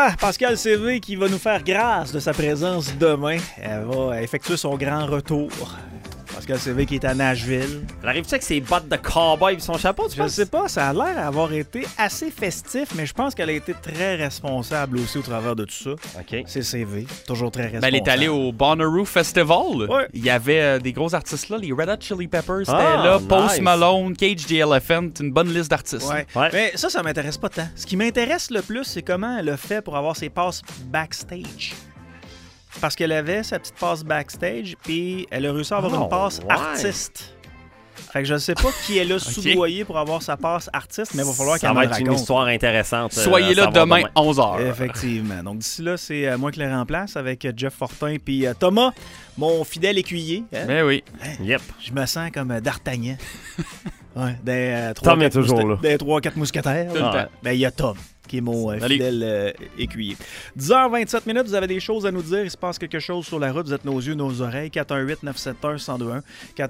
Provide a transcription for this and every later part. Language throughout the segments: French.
Ah, Pascal CV qui va nous faire grâce de sa présence demain. Elle va effectuer son grand retour. Pascal CV qui est à Nashville. Elle arrive-tu avec ses bottes de cowboy et son chapeau, tu Je penses? sais pas, ça a l'air d'avoir été assez festif, mais je pense qu'elle a été très responsable aussi au travers de tout ça. OK. C'est CV, toujours très responsable. Ben, elle est allée au Bonnaroo Festival. Ouais. Il y avait des gros artistes là. Les Red Hot Chili Peppers étaient Ah, là. nice. Post Malone, Cage the Elephant. Une bonne liste d'artistes. Ouais. Ouais. Mais ça m'intéresse pas tant. Ce qui m'intéresse le plus, c'est comment elle a fait pour avoir ses passes backstage. Parce qu'elle avait sa petite passe backstage, puis elle a réussi à avoir Oh, une passe ouais. artiste. Fait que je ne sais pas qui elle a soudoyé pour avoir sa passe artiste, mais il va falloir qu'elle Ça me va le être une raconte. histoire intéressante. Soyez à là savoir demain, 11h. Effectivement. Donc d'ici là, c'est moi qui les remplace avec Jeff Fortin puis Thomas, mon fidèle écuyer. Hein? Ben oui. Yep. Je me sens comme D'Artagnan. Ouais, des Tom est toujours là. Des 3-4 mousquetaires. Tout le là. temps. Ben, il y a Tom, qui est mon Salut. fidèle écuyer. 10h27, vous avez des choses à nous dire. Il se passe quelque chose sur la route. Vous êtes nos yeux, nos oreilles. 418-971-1021.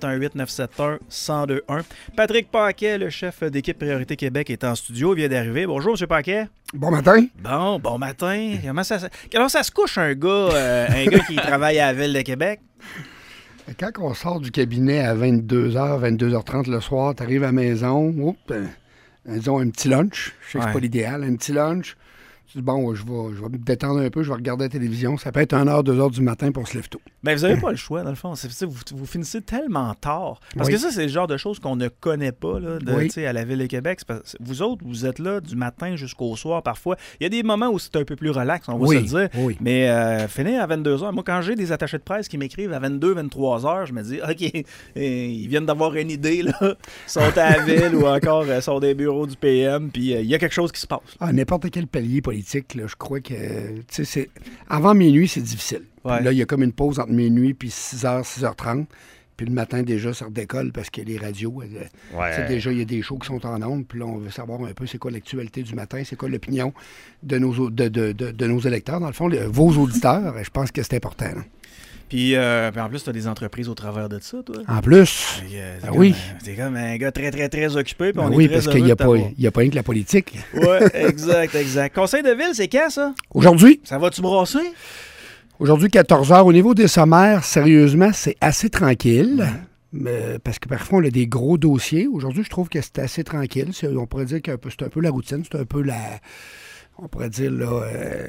418-971-1021. Patrick Paquet, le chef d'équipe Priorité Québec, est en studio. Il vient d'arriver. Bonjour, M. Paquet. Bon matin. Bon matin. Comment ça se couche un gars qui travaille à la Ville de Québec? Quand on sort du cabinet à 22h, 22h30 le soir, tu arrives à la maison, disons un petit lunch. Je sais que c'est Ouais. pas l'idéal, un petit lunch. Tu dis, bon, je vais me détendre un peu, je vais regarder la télévision. Ça peut être 1h, 2h du matin pour se lever tôt. Ben, vous n'avez pas le choix, dans le fond. Vous finissez tellement tard. Parce Oui. que ça, c'est le genre de choses qu'on ne connaît pas là, Oui. tu sais, à la Ville de Québec. C'est parce que vous autres, vous êtes là du matin jusqu'au soir parfois. Il y a des moments où c'est un peu plus relax, on va se le dire. Oui. Mais finir à 22h, moi, quand j'ai des attachés de presse qui m'écrivent à 22, 23h, je me dis, OK, ils viennent d'avoir une idée, là. Ils sont à la Ville ou encore sont des bureaux du PM, puis il y a quelque chose qui se passe. À n'importe quel palier politique, là, je crois que, tu sais, avant minuit, c'est difficile. Puis Ouais. là, il y a comme une pause entre minuit puis 6h, 6h30. Puis le matin, déjà, ça redécolle parce que les radios, c'est déjà, il y a des shows qui sont en ondes. Puis là, on veut savoir un peu c'est quoi l'actualité du matin, c'est quoi l'opinion de nos électeurs. Dans le fond, vos auditeurs, je pense que c'est important. Là. Puis en plus, tu as des entreprises au travers de ça, toi. En plus, T'es oui. T'es comme un gars très, très, très occupé. Puis ben on oui, est très parce qu'il heureux n'y a, de t'avoir. il y a pas rien que la politique. Oui, exact. Conseil de ville, c'est quand, ça? Aujourd'hui, Ça va-tu brasser? Aujourd'hui, 14h. Au niveau des sommaires, sérieusement, c'est assez tranquille. Parce que parfois, on a des gros dossiers. Aujourd'hui, je trouve que c'est assez tranquille. On pourrait dire que c'est un peu la routine. C'est un peu on pourrait dire, là,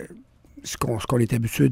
ce qu'on est habitué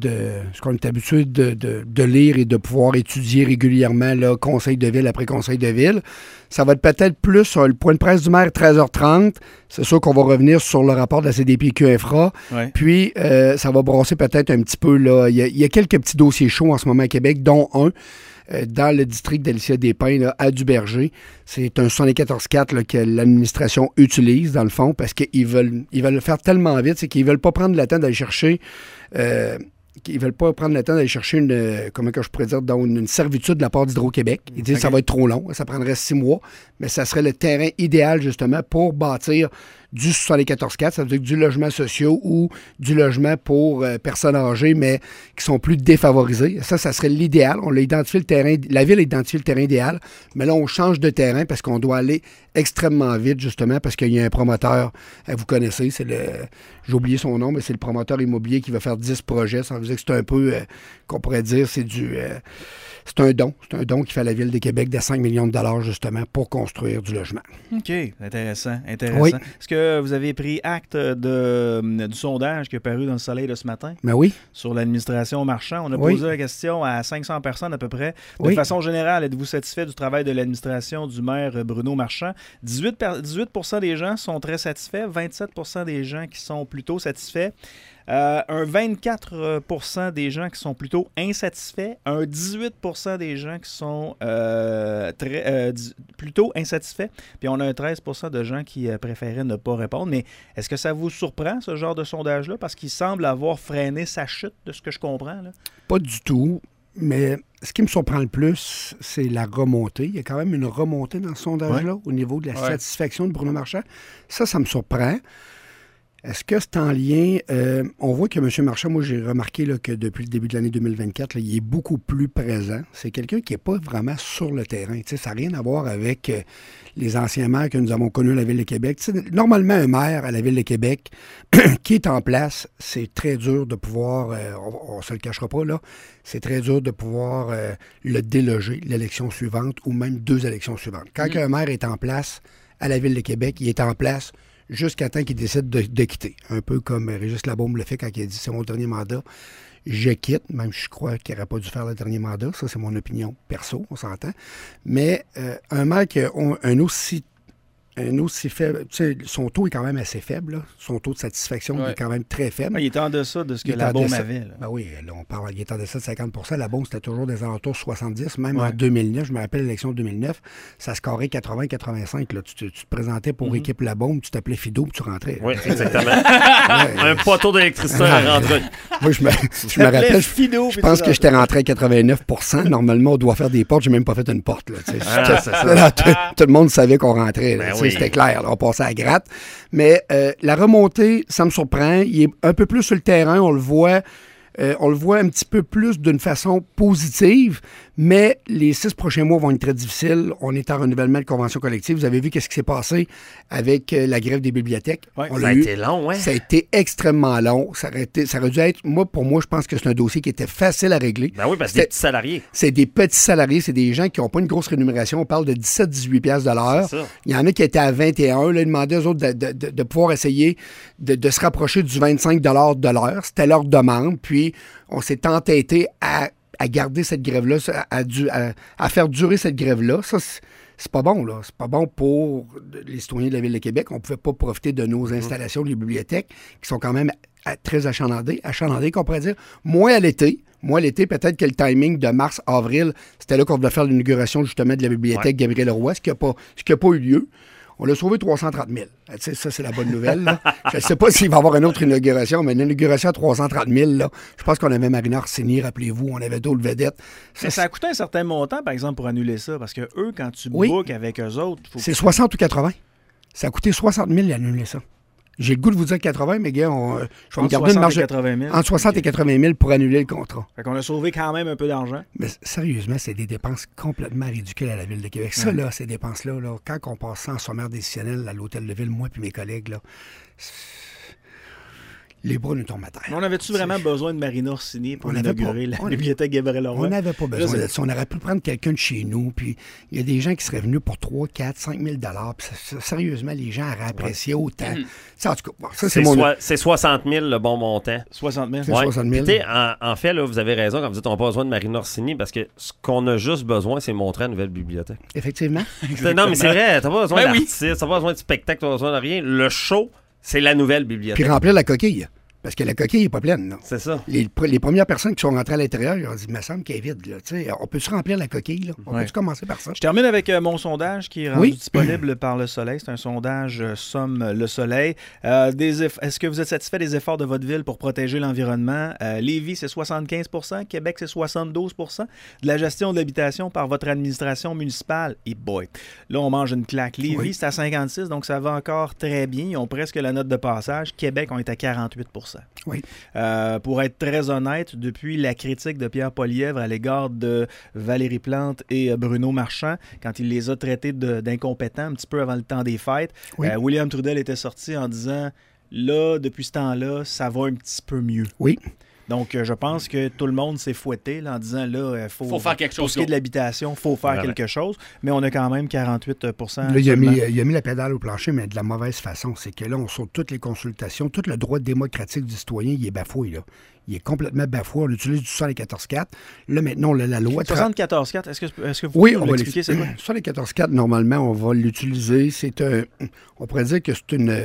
de lire et de pouvoir étudier régulièrement, là, conseil de ville après conseil de ville. Ça va être peut-être plus le point de presse du maire, 13h30. C'est sûr qu'on va revenir sur le rapport de la CDPQ Infra. Ouais. Puis, ça va brasser peut-être un petit peu. Là. Il y a quelques petits dossiers chauds en ce moment à Québec, dont un dans le district d'Alicia-des-Pins, là, à Duberger. C'est un 74-4 là, que l'administration utilise, dans le fond, parce qu'ils veulent le faire tellement vite, c'est qu'ils veulent pas prendre le temps d'aller chercher... ils veulent pas prendre le temps d'aller chercher une servitude de la part d'Hydro-Québec. Ils disent que ça va être trop long, ça prendrait 6 mois, mais ça serait le terrain idéal, justement, pour bâtir du 74-4, ça veut dire du logement social ou du logement pour personnes âgées, mais qui sont plus défavorisées. Ça serait l'idéal. On l'a identifié le terrain, la ville a identifié le terrain idéal, mais là, on change de terrain parce qu'on doit aller extrêmement vite, justement, parce qu'il y a un promoteur, vous connaissez, j'ai oublié son nom, mais c'est le promoteur immobilier qui va faire 10 projets. Ça veut dire que c'est un peu, qu'on pourrait dire, c'est un don. C'est un don qui fait à la Ville de Québec de 5 millions de dollars, justement, pour construire du logement. OK. Intéressant. Oui. Est-ce que vous avez pris acte du sondage qui est paru dans le Soleil de ce matin Mais oui. sur l'administration Marchand? On a Oui. posé la question à 500 personnes à peu près. De Oui. façon générale, êtes-vous satisfait du travail de l'administration du maire Bruno Marchand? 18 des gens sont très satisfaits, 27 des gens qui sont plutôt satisfaits. Un 24 des gens qui sont plutôt insatisfaits, un 18 des gens qui sont plutôt insatisfaits, puis on a un 13 de gens qui préféraient ne pas répondre. Mais est-ce que ça vous surprend, ce genre de sondage-là? Parce qu'il semble avoir freiné sa chute, de ce que je comprends, là. Pas du tout. Mais ce qui me surprend le plus, c'est la remontée. Il y a quand même une remontée dans ce sondage-là au niveau de la satisfaction de Bruno Marchand. Ça me surprend. Est-ce que c'est en lien? On voit que M. Marchand, moi, j'ai remarqué là, que depuis le début de l'année 2024, là, il est beaucoup plus présent. C'est quelqu'un qui n'est pas vraiment sur le terrain. T'sais, ça n'a rien à voir avec les anciens maires que nous avons connus à la Ville de Québec. T'sais, normalement, un maire à la Ville de Québec qui est en place, c'est très dur de pouvoir, on ne se le cachera pas, là, c'est très dur de pouvoir le déloger l'élection suivante ou même 2 élections suivantes. Quand un maire est en place à la Ville de Québec, il est en place jusqu'à temps qu'il décide de quitter. Un peu comme Régis Labaume le fait quand il a dit « c'est mon dernier mandat, je quitte », même je crois qu'il n'aurait pas dû faire le dernier mandat. Ça, c'est mon opinion perso, on s'entend. Mais un maire qui a un aussi faible, tu sais, son taux est quand même assez faible, là. Son taux de satisfaction est quand même très faible. Il est en deçà de ce que Labaume avait. Là. Ben oui, là, on parle, il est en deçà de 50 %. Labaume, c'était toujours des alentours 70, même en 2009. Je me rappelle l'élection de 2009, ça scorait 80-85. Là. Tu te présentais pour équipe Labaume, tu t'appelais Fido, puis tu rentrais. Oui, exactement. Un poteau d'électricité à rentrer. Moi, je me rappelle, je pense que j'étais rentré à 89 %. Normalement, on doit faire des portes. J'ai même pas fait une porte. Là, tout le monde savait qu'on rentrait. Là, c'était clair, là, on passait à gratte. Mais la remontée, ça me surprend. Il est un peu plus sur le terrain, on le voit un petit peu plus d'une façon positive, mais les 6 prochains mois vont être très difficiles. On est en renouvellement de convention collective. Vous avez vu qu'est-ce qui s'est passé avec la grève des bibliothèques. Ouais, ça a été long, oui. Ça a été extrêmement long. Ça aurait dû être, pour moi, je pense que c'est un dossier qui était facile à régler. Ben oui, parce que c'est des petits salariés. C'est des petits salariés, c'est des gens qui n'ont pas une grosse rémunération. On parle de 17-18 piastres de l'heure. Il y en a qui étaient à 21. Là, ils demandaient aux autres de pouvoir essayer de se rapprocher du 25 de l'heure. C'était leur demande. Puis, on s'est entêté à garder cette grève-là, à faire durer cette grève-là. Ça, c'est pas bon, là. C'est pas bon pour les citoyens de la Ville de Québec. On ne pouvait pas profiter de nos installations, les bibliothèques, qui sont quand même très achalandées, qu'on pourrait dire. Moins à l'été. Moi, l'été, peut-être que le timing de mars-avril, c'était là qu'on devait faire l'inauguration, justement, de la bibliothèque Gabriel Leroy, ce qui n'a pas eu lieu. On l'a sauvé 330 000. Tu sais, ça, c'est la bonne nouvelle. Là. Je ne sais pas s'il va y avoir une autre inauguration, mais une inauguration à 330 000, là, je pense qu'on avait Marina Orsini, rappelez-vous, on avait d'autres vedettes. Ça a coûté un certain montant, par exemple, pour annuler ça, parce que eux, quand tu bookes avec eux autres... C'est 60 ou 80. Ça a coûté 60 000 d'annuler ça. J'ai le goût de vous dire 80, mais gars, je vais me garder une marge entre 60 et 80 000 pour annuler le contrat. Fait qu'on a sauvé quand même un peu d'argent. Mais sérieusement, c'est des dépenses complètement ridicules à la Ville de Québec. Ça, là, ces dépenses-là, là, quand on passe ça en sommaire décisionnel à l'Hôtel de Ville, moi et mes collègues, là, les bras nous tombent à terre. On avait-tu vraiment besoin de Marina Orsini pour inaugurer la bibliothèque Gabriel Leroy? On n'avait pas besoin de ça. On aurait pu prendre quelqu'un de chez nous, puis il y a des gens qui seraient venus pour 3, 4, 5 000 $. Sérieusement, les gens auraient apprécié autant. Ça, en tout cas, ça, c'est 60 000 le bon montant. 60 000. C'est 60 000. En fait, là, vous avez raison quand vous dites qu'on n'a pas besoin de Marina Orsini, parce que ce qu'on a juste besoin, c'est montrer une nouvelle bibliothèque. Effectivement. Non, mais c'est vrai, t'as pas besoin d'artistes, t'as pas besoin de spectacle, t'as pas besoin de rien. Le show, c'est la nouvelle bibliothèque. Puis remplir la coquille. Parce que la coquille n'est pas pleine. C'est ça. Les premières personnes qui sont rentrées à l'intérieur, ils ont dit, il me semble qu'elle est vide. Là. On peut-tu remplir la coquille? Là? On peut-tu commencer par ça? Je termine avec mon sondage qui est rendu disponible par Le Soleil. C'est un sondage Somme Le Soleil. Est-ce que vous êtes satisfait des efforts de votre ville pour protéger l'environnement? Lévis, c'est 75 %. Québec, c'est 72 % de la gestion de l'habitation par votre administration municipale. Et boy, là, on mange une claque. Lévis, c'est à 56 donc ça va encore très bien. Ils ont presque la note de passage. Québec, on est à 48 %. Oui. Pour être très honnête, depuis la critique de Pierre Poilievre à l'égard de Valérie Plante et Bruno Marchand, quand il les a traités d'incompétents un petit peu avant le temps des fêtes, William Trudel était sorti en disant « Là, depuis ce temps-là, ça va un petit peu mieux. » Oui. Donc, je pense que tout le monde s'est fouetté là, en disant là, faut faire quelque chose. Pour ce qui est de l'habitation, il faut faire quelque chose. Mais on a quand même 48 %. Là, il a mis la pédale au plancher, mais de la mauvaise façon. C'est que là, on saute toutes les consultations, tout le droit démocratique du citoyen, il est bafoué. Là. Il est complètement bafoué. On utilise du 74.4. Là, maintenant, la loi... 74.4, est-ce que vous pouvez nous l'expliquer, c'est quoi? 74.4, normalement, on va l'utiliser. On pourrait dire que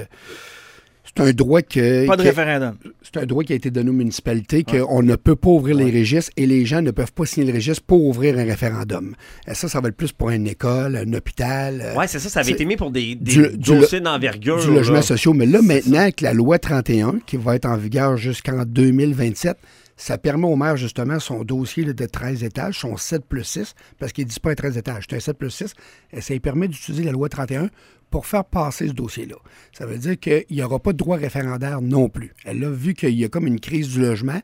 c'est un droit que... Pas de référendum. C'est un droit qui a été donné aux municipalités, qu'on ne peut pas ouvrir les registres et les gens ne peuvent pas signer le registre pour ouvrir un référendum. Ça va être plus pour une école, un hôpital. Oui, c'est ça. Ça avait été mis pour des dossiers d'envergure. Du logement social. Mais là, maintenant, avec la loi 31, qui va être en vigueur jusqu'en 2027, ça permet au maire, justement, son dossier de 13 étages, son 7+6, parce qu'il ne dit pas un 13 étages, c'est un 7+6, et ça lui permet d'utiliser la loi 31 pour faire passer ce dossier-là. Ça veut dire qu'il n'y aura pas de droit référendaire non plus. Elle a vu qu'il y a comme une crise du logement.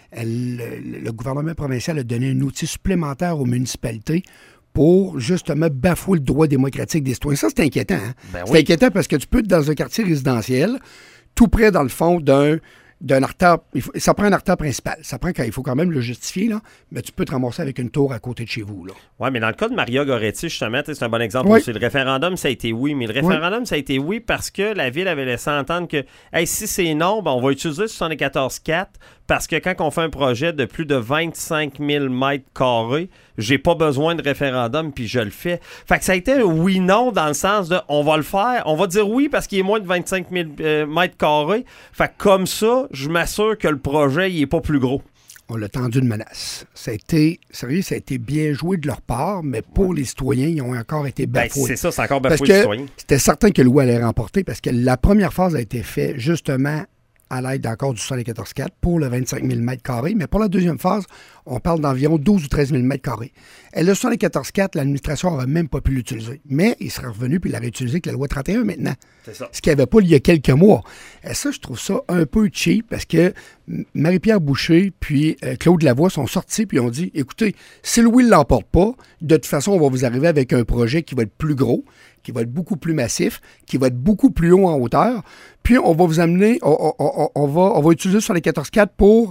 Le gouvernement provincial a donné un outil supplémentaire aux municipalités pour justement bafouer le droit démocratique des citoyens. Ça, c'est inquiétant. Hein? C'est inquiétant parce que tu peux être dans un quartier résidentiel, tout près, dans le fond, d'un artère. Ça prend un artère principal. Ça prend il faut quand même le justifier, là, mais tu peux te ramasser avec une tour à côté de chez vous. Oui, mais dans le cas de Maria Goretti, justement, c'est un bon exemple aussi. Le référendum, ça a été oui, mais le référendum, ça a été oui parce que la Ville avait laissé entendre que si c'est non, on va utiliser 74.4 parce que quand on fait un projet de plus de 25 000 mètres carrés, j'ai pas besoin de référendum, puis je le fais. Fait que ça a été un oui-non dans le sens de on va le faire, on va dire oui parce qu'il est moins de 25 000 mètres carrés. Fait que comme ça, je m'assure que le projet, il est pas plus gros. On l'a tendu une menace. Ça a été bien joué de leur part, mais pour les citoyens, ils ont encore été bafoués. C'est ça, c'est encore bafoué les citoyens. C'était certain que le oui allait remporter parce que la première phase a été faite justement à l'aide encore du 74.4 pour le 25 000 m². Mais pour la deuxième phase, on parle d'environ 12 ou 13 000 m². Et le 74.4, l'administration n'aurait même pas pu l'utiliser. Mais il serait revenu puis il l'aurait utilisé avec la loi 31 maintenant. C'est ça. Ce qu'il n'y avait pas il y a quelques mois. Et ça, je trouve ça un peu cheap parce que Marie-Pierre Boucher puis Claude Lavoie sont sortis puis ont dit, écoutez, si le oui ne l'emporte pas, de toute façon, on va vous arriver avec un projet qui va être plus gros, qui va être beaucoup plus massif, qui va être beaucoup plus haut en hauteur. Puis on va vous amener, on va utiliser sur les 14.4 pour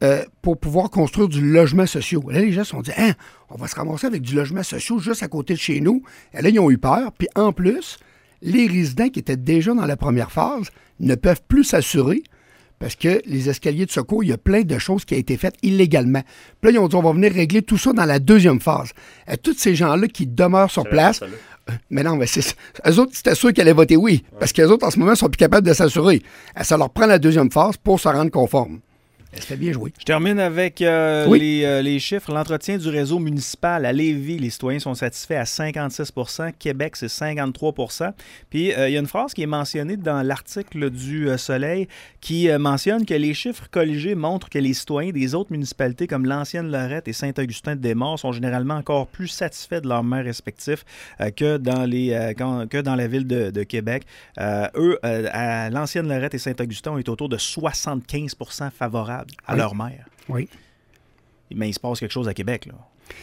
pouvoir construire du logement social. Là, les gens se sont dit, on va se ramasser avec du logement social juste à côté de chez nous. Et là, ils ont eu peur. Puis en plus, les résidents qui étaient déjà dans la première phase ne peuvent plus s'assurer parce que les escaliers de secours, il y a plein de choses qui ont été faites illégalement. Puis là, ils ont dit, on va venir régler tout ça dans la deuxième phase. Et tous ces gens-là qui demeurent sur place... Mais non, mais eux autres, c'était sûr qu'ils allaient voter oui. Parce qu'eux autres, en ce moment, sont plus capables de s'assurer. Ça leur prend la deuxième phase pour se rendre conforme. C'était bien joué. Je termine avec les chiffres. L'entretien du réseau municipal à Lévis, les citoyens sont satisfaits à 56 %. Québec, c'est 53 %. Puis, il y a une phrase qui est mentionnée dans l'article du Soleil qui mentionne que les chiffres colligés montrent que les citoyens des autres municipalités comme l'Ancienne-Lorette et Saint-Augustin-de-Desmaures sont généralement encore plus satisfaits de leurs maires respectifs que dans la ville de Québec. À l'Ancienne-Lorette et Saint-Augustin, on est autour de 75 % favorables à leur maire. Oui. Mais il se passe quelque chose à Québec, là.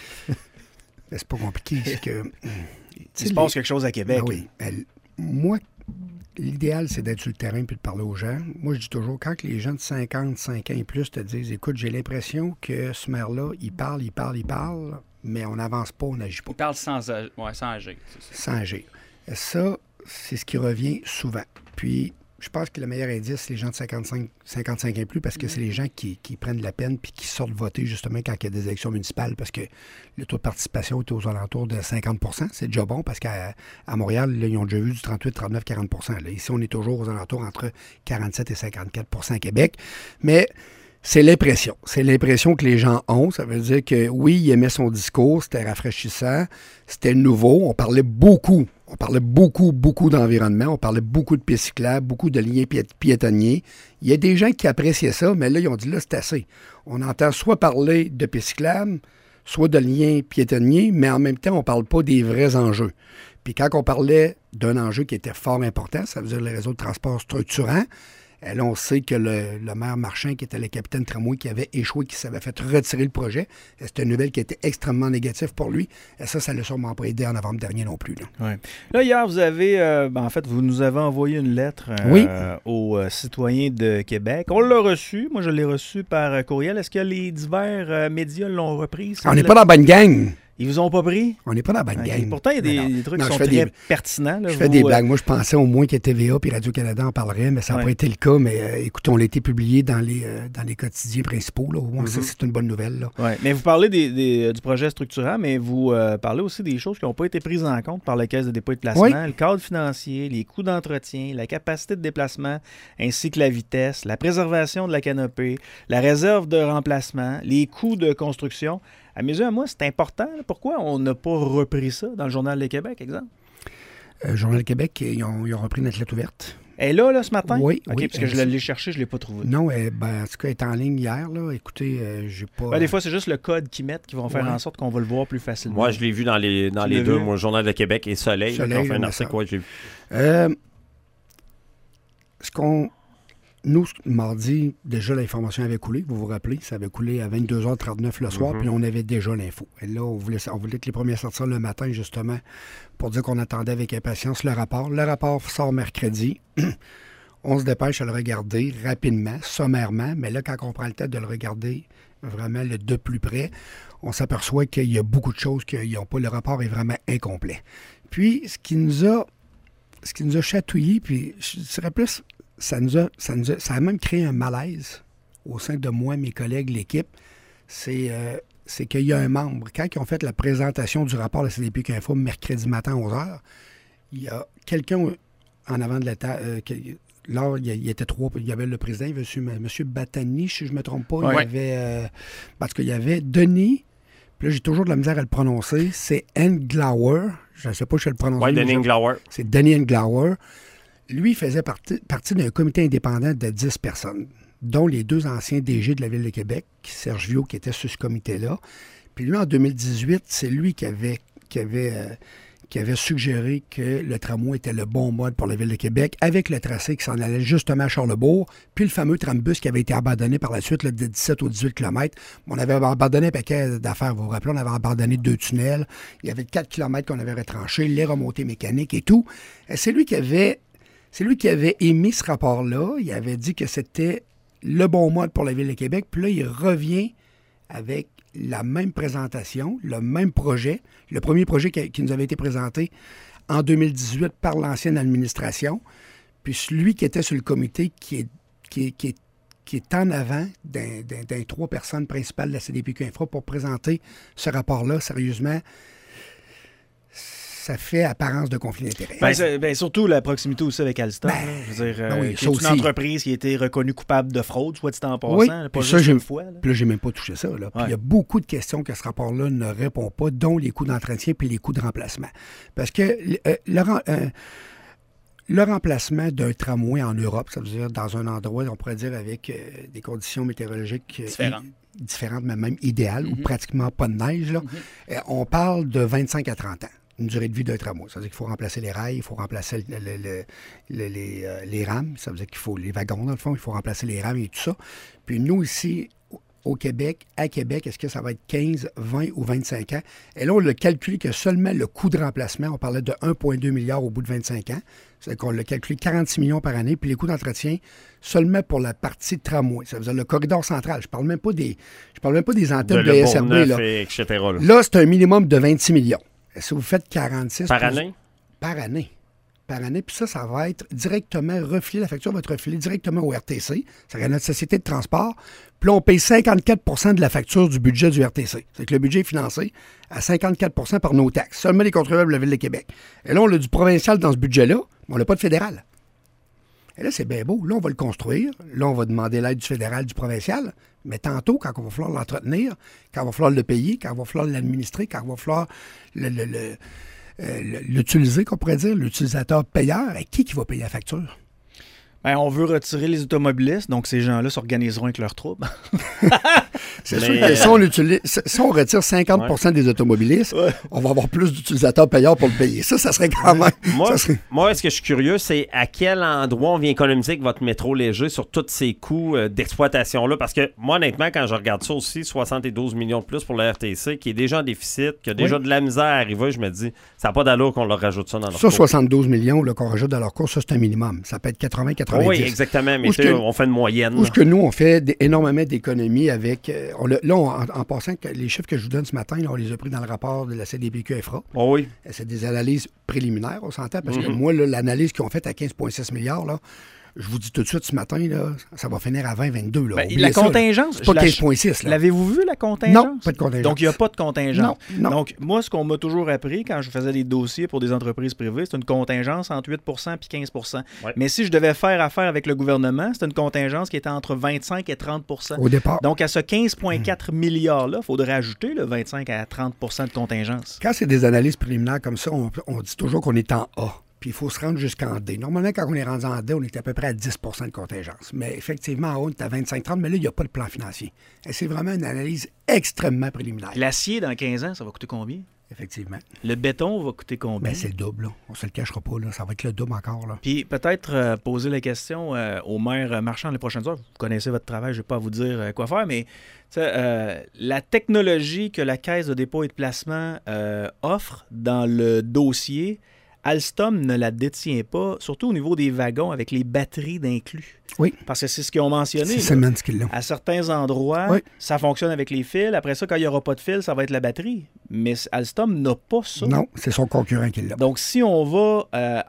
C'est pas compliqué. C'est que, il se passe quelque chose à Québec. Ben oui. Moi, l'idéal, c'est d'être sur le terrain et de parler aux gens. Moi, je dis toujours, quand les gens de 55 ans et plus te disent, écoute, j'ai l'impression que ce maire-là, il parle, mais on n'avance pas, on n'agit pas. Il parle sans agir. Sans agir. Ça, c'est ce qui revient souvent. Puis, je pense que le meilleur indice, c'est les gens de 55 ans et plus, parce que c'est les gens qui prennent la peine puis qui sortent voter justement quand il y a des élections municipales, parce que le taux de participation est aux alentours de 50 %. C'est déjà bon, parce qu'à Montréal, là, ils ont déjà vu du 38, 39, 40 %. Là, ici, on est toujours aux alentours entre 47 et 54 % à Québec. Mais c'est l'impression. C'est l'impression que les gens ont. Ça veut dire que, oui, ils aimaient son discours, c'était rafraîchissant, c'était nouveau. On parlait beaucoup d'environnement, on parlait beaucoup de pistes cyclables, beaucoup de liens piétonniers. Il y a des gens qui appréciaient ça, mais là, ils ont dit, là, c'est assez. On entend soit parler de pistes cyclables, soit de liens piétonniers, mais en même temps, on ne parle pas des vrais enjeux. Puis quand on parlait d'un enjeu qui était fort important, ça veut dire le réseau de transport structurant, et là, on sait que le maire Marchand, qui était le capitaine tramway, qui avait échoué, qui s'avait fait retirer le projet, c'était une nouvelle qui était extrêmement négative pour lui. Et ça l'a sûrement pas aidé en novembre dernier non plus. Là, ouais. Là hier, vous avez, vous nous avez envoyé une lettre aux citoyens de Québec. On l'a reçue. Moi, je l'ai reçue par courriel. Est-ce que les divers médias l'ont reprise? On n'est pas dans la bonne gang. Ils vous ont pas pris? On n'est pas dans la bonne gang. Pourtant, il y a des trucs qui sont très pertinents. Là, je fais des blagues. Moi, je pensais au moins que TVA et Radio-Canada en parleraient, mais ça n'a pas été le cas. Mais écoutez, on a été publié dans les quotidiens principaux. Là. Au moins, ça, c'est une bonne nouvelle. Là. Ouais. Mais vous parlez du projet structurant, mais vous parlez aussi des choses qui n'ont pas été prises en compte par la Caisse de dépôt et de placement. Oui. Le cadre financier, les coûts d'entretien, la capacité de déplacement, ainsi que la vitesse, la préservation de la canopée, la réserve de remplacement, les coûts de construction. À mes yeux, à moi, c'est important. Pourquoi on n'a pas repris ça dans le Journal de Québec, exemple? Le Journal de Québec, ils ont repris notre lettre ouverte. Elle est là, ce matin? Oui. OK, oui, parce que je l'ai cherché, je ne l'ai pas trouvé. Non, en tout cas, elle est en ligne hier. Là. Écoutez, j'ai pas... Des fois, c'est juste le code qu'ils mettent qui vont faire en sorte qu'on va le voir plus facilement. Moi, je l'ai vu dans les deux, moi, Journal de Québec et Soleil. Là, on fait un article, j'ai vu. Nous, mardi, déjà, l'information avait coulé. Vous vous rappelez, ça avait coulé à 22h39 le soir, puis on avait déjà l'info. Et là, on voulait être les premiers à sortir le matin, justement, pour dire qu'on attendait avec impatience le rapport. Le rapport sort mercredi. On se dépêche à le regarder rapidement, sommairement, mais là, quand on prend le temps de le regarder vraiment de plus près, on s'aperçoit qu'il y a beaucoup de choses qu'ils n'ont pas. Le rapport est vraiment incomplet. Puis, ce qui nous a chatouillé, puis je dirais plus... Ça a même créé un malaise au sein de moi, mes collègues, l'équipe. C'est qu'il y a un membre. Quand ils ont fait la présentation du rapport de la CDPQ Info mercredi matin à 11h, il y a quelqu'un en avant de la table. Là, il y était trois. Il y avait le président, il y avait M. Batani, si je ne me trompe pas. Il y avait, parce qu'il y avait Denis. Puis là, j'ai toujours de la misère à le prononcer. C'est Englauer. Je ne sais pas si je le prononce. Oui, Denis Englauer. C'est Denis Englauer. Lui faisait partie d'un comité indépendant de 10 personnes, dont les 2 anciens DG de la Ville de Québec, Serge Viau, qui était sur ce comité-là. Puis lui, en 2018, c'est lui qui avait suggéré que le tramway était le bon mode pour la Ville de Québec, avec le tracé qui s'en allait justement à Charlesbourg, puis le fameux trambus qui avait été abandonné par la suite, là, de 17 ou 18 km. On avait abandonné un paquet d'affaires, vous vous rappelez, on avait abandonné 2 tunnels, il y avait 4 km qu'on avait retranchés, les remontées mécaniques et tout. Et c'est lui qui avait émis ce rapport-là. Il avait dit que c'était le bon mode pour la Ville de Québec. Puis là, il revient avec la même présentation, le même projet, le premier projet qui nous avait été présenté en 2018 par l'ancienne administration. Puis celui qui était sur le comité qui est en avant d'un 3 personnes principales de la CDPQ Infra pour présenter ce rapport-là, sérieusement, ça fait apparence de conflit d'intérêts. Surtout la proximité aussi avec Alstom. Je veux dire, c'est une entreprise qui a été reconnue coupable de fraude, soit dit en passant, oui, pas juste une fois. Puis là, j'ai même pas touché ça. Puis il y a beaucoup de questions que ce rapport-là ne répond pas, dont les coûts d'entretien puis les coûts de remplacement. Parce que le remplacement d'un tramway en Europe, ça veut dire dans un endroit, on pourrait dire avec des conditions météorologiques différentes, mais même idéales, ou pratiquement pas de neige, là, on parle de 25 à 30 ans. Une durée de vie d'un tramway. Ça veut dire qu'il faut remplacer les rails, il faut remplacer les rames. Ça veut dire qu'il faut les wagons, dans le fond, il faut remplacer les rames et tout ça. Puis nous, ici, au Québec, est-ce que ça va être 15, 20 ou 25 ans? Et là, on a calculé que seulement le coût de remplacement, on parlait de 1,2 milliard au bout de 25 ans. C'est-à-dire qu'on l'a calculé 46 millions par année, puis les coûts d'entretien seulement pour la partie tramway. Ça veut dire le corridor central. Je ne parle même pas des antennes de SRB. Là, etc. Là, c'est un minimum de 26 millions. Si vous faites 46... Par année? Par année. Puis ça va être directement refilé, la facture va être refilée directement au RTC, c'est-à-dire à notre société de transport. Puis là, on paye 54 de la facture du budget du RTC. C'est que le budget est financé à 54 par nos taxes, seulement les contribuables de la Ville de Québec. Et là, on a du provincial dans ce budget-là, mais on n'a pas de fédéral. Et là, c'est bien beau. Là, on va le construire. Là, on va demander l'aide du fédéral, du provincial. Mais tantôt, quand il va falloir l'entretenir, quand il va falloir le payer, quand il va falloir l'administrer, quand il va falloir l'utiliser, qu'on pourrait dire, l'utilisateur payeur, qui va payer la facture? On veut retirer les automobilistes, donc ces gens-là s'organiseront avec leurs troubles. C'est sûr que si on retire 50 des automobilistes, on va avoir plus d'utilisateurs payeurs pour le payer. Ça serait quand même... Moi, ce que je suis curieux, c'est à quel endroit on vient économiser avec votre métro léger sur tous ces coûts d'exploitation-là. Parce que moi, honnêtement, quand je regarde ça aussi, 72 millions de plus pour le RTC, qui est déjà en déficit, qui a déjà de la misère à arriver, je me dis, ça n'a pas d'allure qu'on leur rajoute ça dans leur cours. Ça, 72 millions qu'on rajoute dans leur cours, ça, c'est un minimum. Ça peut être 80-90. Oui, exactement, mais on fait une moyenne. Où ce que nous, on fait énormément d'économies avec... en passant, les chiffres que je vous donne ce matin, là, on les a pris dans le rapport de la CDPQ Infra. Oh oui. C'est des analyses préliminaires, on s'entend, parce que moi, là, l'analyse qu'ils ont faite à 15,6 milliards, là, je vous dis tout de suite, ce matin, là, ça va finir à 20-22. Là. La contingence, c'est pas 15,6. L'avez-vous vu, la contingence? Non, pas de contingence. Donc, il n'y a pas de contingence. Non. Donc, moi, ce qu'on m'a toujours appris quand je faisais des dossiers pour des entreprises privées, c'est une contingence entre 8 et 15 %. Mais si je devais faire affaire avec le gouvernement, c'est une contingence qui était entre 25 et 30 % au départ. Donc, à ce 15,4 milliards-là, il faudrait ajouter le 25 à 30 % de contingence. Quand c'est des analyses préliminaires comme ça, on dit toujours qu'on est en A. puis il faut se rendre jusqu'en D. Normalement, quand on est rendu en D, on est à peu près à 10 de contingence. Mais effectivement, en haut, on est à 25-30, mais là, il n'y a pas de plan financier. Et c'est vraiment une analyse extrêmement préliminaire. L'acier, dans 15 ans, ça va coûter combien? Effectivement. Le béton va coûter combien? Ben, c'est le double, là. On ne se le cachera pas, là. Ça va être le double encore, là. Puis peut-être poser la question au maire Marchand les prochaines heures. Vous connaissez votre travail, je ne vais pas vous dire quoi faire, mais la technologie que la Caisse de dépôt et de placement offre dans le dossier, Alstom ne la détient pas, surtout au niveau des wagons avec les batteries d'inclus. Oui. Parce que c'est ce qu'ils ont mentionné. C'est Siemens qui l'a. À certains endroits, oui. Ça fonctionne avec les fils. Après ça, quand il n'y aura pas de fil, ça va être la batterie. Mais Alstom n'a pas ça. Non, c'est son concurrent qui l'a. Donc, si on va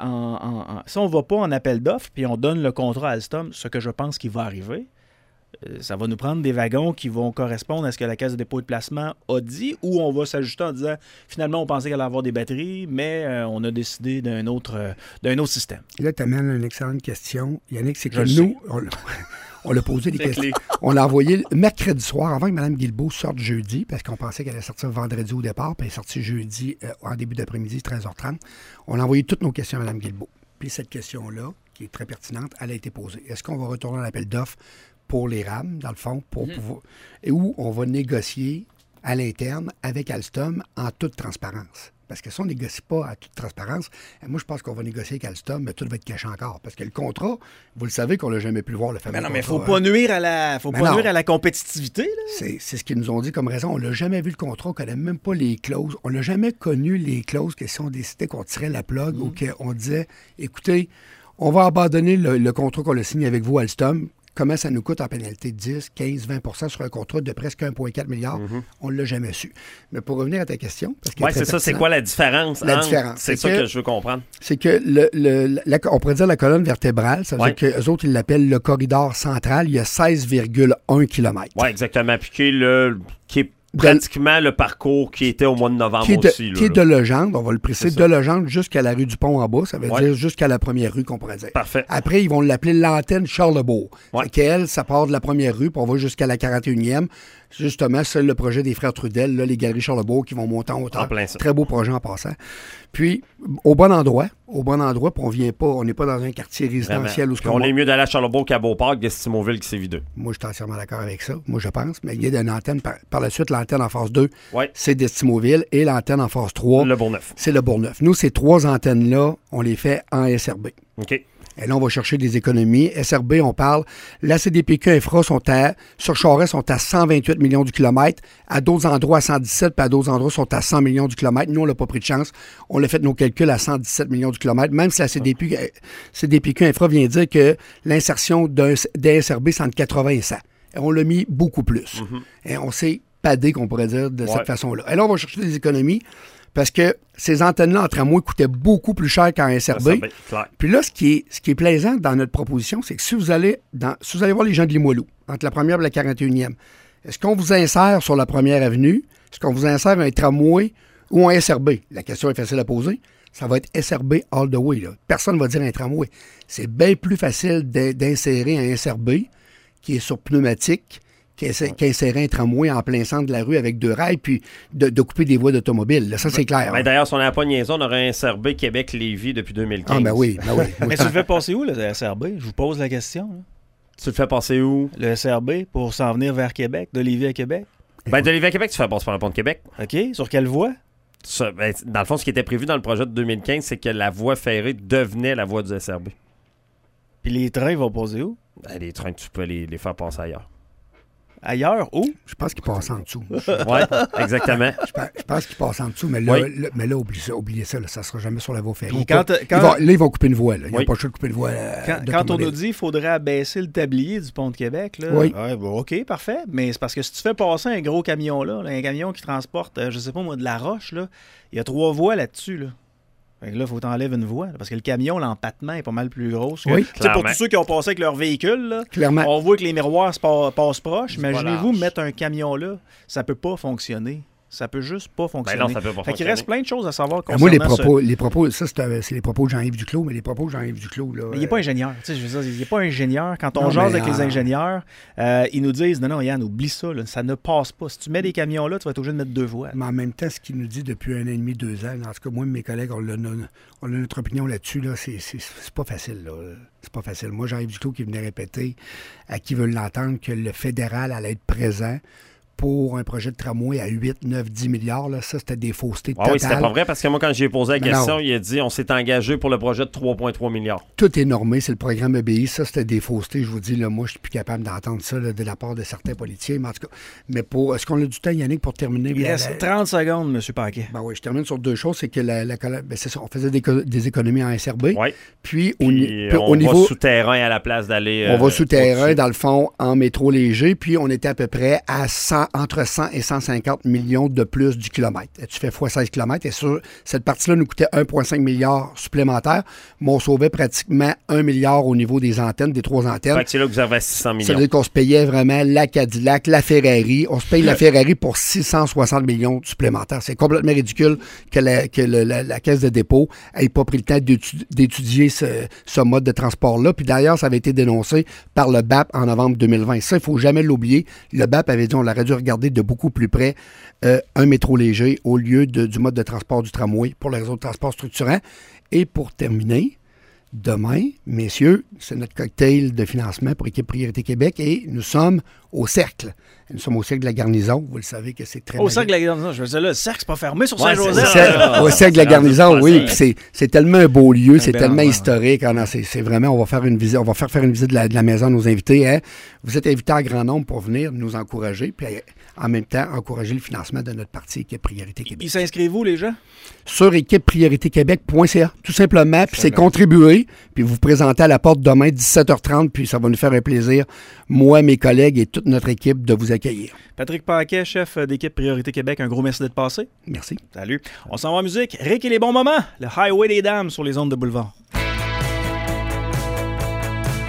si on va pas en appel d'offres puis on donne le contrat à Alstom, ce que je pense qu'il va arriver, ça va nous prendre des wagons qui vont correspondre à ce que la Caisse de dépôt et de placement a dit, ou on va s'ajuster en disant, finalement, on pensait qu'elle allait avoir des batteries, mais on a décidé d'un autre système. Là, tu amènes une excellente question. Yannick, c'est que nous, on l'a posé des questions. On l'a envoyé mercredi soir, avant que Mme Guilbeault sorte jeudi, parce qu'on pensait qu'elle allait sortir vendredi au départ, puis elle est sortie jeudi en début d'après-midi, 13h30. On a envoyé toutes nos questions à Mme Guilbeault. Puis cette question-là, qui est très pertinente, elle a été posée. Est-ce qu'on va retourner à l'appel d'offres pour les rames, dans le fond, pour pouvoir, et où on va négocier à l'interne avec Alstom en toute transparence. Parce que si on ne négocie pas à toute transparence, moi, je pense qu'on va négocier avec Alstom, mais tout va être caché encore. Parce que le contrat, vous le savez qu'on l'a jamais pu le voir, le fameux contrat. Mais il ne faut pas nuire à la compétitivité. Là. C'est ce qu'ils nous ont dit comme raison. On l'a jamais vu le contrat, on ne connaît même pas les clauses. On n'a jamais connu les clauses que si on décidait qu'on tirait la plug ou qu'on disait, écoutez, on va abandonner le contrat qu'on a signé avec vous, Alstom. Comment ça nous coûte en pénalité de 10, 15, 20 sur un contrat de presque 1,4 milliard? On ne l'a jamais su. Mais pour revenir à ta question... Oui, c'est ça. C'est quoi la différence? C'est ça que je veux comprendre. C'est que, on pourrait dire la colonne vertébrale, ça veut dire qu'eux autres, ils l'appellent le corridor central. Il y a 16,1 km. Oui, exactement. Puis qui est pratiquement le parcours qui était au mois de novembre aussi. Qui est de Legendre, on va le préciser, de Legendre jusqu'à la rue du Pont en bas, ça veut dire jusqu'à la première rue qu'on pourrait dire. Parfait. Après, ils vont l'appeler l'antenne Charlebourg. Laquelle, ça part de la première rue, puis on va jusqu'à la 41e. Justement, c'est le projet des frères Trudel, là, les galeries Charlebourg qui vont monter en hauteur. En plein ça. Très beau projet en passant. Puis, au bon endroit, puis on n'est pas dans un quartier résidentiel. Où on est mieux d'aller à Charlebourg qu'à Beauport, Gestimoville qui s'est vidé. Moi, je suis entièrement d'accord avec ça. Moi, je pense. Mais il y a une antenne, par la suite, l'antenne en phase 2, c'est Gestimoville, et l'antenne en phase 3, le Bourgneuf. C'est le Bourgneuf. Nous, ces trois antennes-là, on les fait en SRB. OK. Et là, on va chercher des économies. SRB, on parle. La CDPQ Infra sur Charest sont à 128 millions du kilomètre. À d'autres endroits, à 117, puis à d'autres endroits, sont à 100 millions du kilomètre. Nous, on n'a pas pris de chance. On a fait nos calculs à 117 millions du kilomètre. Même si la CDPQ Infra vient dire que l'insertion d'un SRB, c'est entre 80 et 100. Et on l'a mis beaucoup plus. Et on s'est padé, qu'on pourrait dire, de cette façon-là. Et là, on va chercher des économies. Parce que ces antennes-là en tramway coûtaient beaucoup plus cher qu'en SRB. Puis là, ce qui est plaisant dans notre proposition, c'est que si vous allez voir les gens de Limoilou, entre la première et la 41e, est-ce qu'on vous insère sur la première avenue? Est-ce qu'on vous insère un tramway ou un SRB? La question est facile à poser. Ça va être SRB all the way. Là. Personne ne va dire un tramway. C'est bien plus facile d'insérer un SRB qui est sur pneumatique qu'insérer un tramway en plein centre de la rue avec deux rails, puis de couper des voies d'automobile. Là, ça, c'est clair. Mais d'ailleurs, si on n'avait pas niaisé, on aurait un SRB Québec-Lévis depuis 2015. Ah, ben oui. Mais tu le fais passer où, le SRB? Je vous pose la question. Là. Tu le fais passer où? Le SRB, pour s'en venir vers Québec, de Lévis à Québec? Ben, de Lévis à Québec, tu fais passer par le pont de Québec. OK. Sur quelle voie? Dans le fond, ce qui était prévu dans le projet de 2015, c'est que la voie ferrée devenait la voie du SRB. Puis les trains, ils vont passer où? Ben, les trains, tu peux les faire passer ailleurs. Ailleurs? Où? Je pense qu'il passe en dessous. Oui, exactement. Je pense qu'il passe en dessous, mais là, oubliez ça, là, ça ne sera jamais sur la voie ferrée. Là, ils vont couper une voie. Là. Ils n'ont pas le choix de couper une voie. Quand on nous dit qu'il faudrait abaisser le tablier du pont de Québec, là, OK, parfait. Mais c'est parce que si tu fais passer un gros camion là, un camion qui transporte, je sais pas moi, de la roche, là, il y a 3 voies là-dessus. Là. Fait que là, il faut t'enlèver une voie. Là, parce que le camion, l'empattement est pas mal plus gros. Pour tous ceux qui ont passé avec leur véhicule, là, on voit que les miroirs passent proches. Imaginez-vous mettre un camion là, ça peut pas fonctionner. Ça peut juste pas fonctionner. Ben non, ça peut pas Fait qu'il fonctionner. reste plein de choses à savoir Moi, les concernant propos, ça, c'est les propos de Jean-Yves Duclos, mais les propos de Jean-Yves Duclos, là... Mais il n'est pas ingénieur. Tu sais, je veux dire, il n'est pas ingénieur. Quand on Non, jase mais, avec les ingénieurs, ils nous disent non, Yann, oublie ça, là, ça ne passe pas. Si tu mets des camions là, tu vas être obligé de mettre 2 voies. Mais en même temps, ce qu'il nous dit depuis 1 an et demi, 2 ans, en tout cas, moi et mes collègues, on a notre opinion là-dessus, là, c'est pas facile, là. C'est pas facile. Moi, Jean-Yves Duclos qui venait répéter à qui veut l'entendre que le fédéral allait être présent pour un projet de tramway à 8, 9, 10 milliards, là, ça, c'était des faussetés totales. Oui, c'était pas vrai, parce que moi, quand j'ai posé la Mais question, non. il a dit on s'est engagé pour le projet de 3,3 milliards. Tout est normé, c'est le programme EBI. Ça, c'était des faussetés. Je vous dis, là, moi, je suis plus capable d'entendre ça là, de la part de certains politiciens. Mais en tout cas, est-ce qu'on a du temps, Yannick, pour terminer? Il reste 30 secondes, M. Paquet. Ben oui, je termine sur 2 choses. C'est que c'est ça, on faisait des économies en SRB. Oui. Puis, On au niveau... va souterrain à la place d'aller... On va souterrain, au-dessus. dans le fond, en métro léger, puis on était à peu près à entre 100 et 150 millions de plus du kilomètre. Et tu fais x 16 km, et sur cette partie-là nous coûtait 1,5 milliard supplémentaire, mais on sauvait pratiquement 1 milliard au niveau des antennes, des 3 antennes. Fait que c'est là que vous avez 600 Ça millions. veut dire qu'on se payait vraiment la Cadillac, la Ferrari. On se paye la Ferrari pour 660 millions supplémentaires. C'est complètement ridicule que la Caisse de dépôt n'ait pas pris le temps d'étudier ce mode de transport-là. Puis d'ailleurs, ça avait été dénoncé par le BAP en novembre 2020. Ça, il ne faut jamais l'oublier. Le BAP avait dit on l'aurait dû regarder de beaucoup plus près un métro léger au lieu du mode de transport du tramway pour le réseau de transport structurant. Et pour terminer, demain, messieurs, c'est notre cocktail de financement pour Équipe Priorité Québec et nous sommes au Cercle. Nous sommes au Cercle de la Garnison. Vous le savez que c'est très... Au Cercle de la Garnison, je veux dire, là, le cercle, c'est pas fermé sur Ouais, Saint-Joseph. c'est ça. Au Cercle de la Garnison, oui. Puis c'est tellement un beau lieu, c'est bel tellement endroit, historique. Ah non, c'est vraiment, on va faire une visite, on va faire une visite de la maison à nos invités. Hein. Vous êtes invités à grand nombre pour venir nous encourager, puis en même temps, encourager le financement de notre parti Équipe Priorité Québec. Ils s'inscrivent où, les gens? Sur équipeprioritéquebec.ca, tout simplement, puis c'est contribuer, puis vous vous présentez à la porte demain, 17h30, puis ça va nous faire un plaisir, moi, mes collègues et toute notre équipe, de vous accueillir. Patrick Paquet, chef d'équipe Priorité Québec, un gros merci d'être passé. Merci. Salut. On s'en va en musique. Rick et les bons moments. Le Highway des Dames sur les ondes de Boulevard.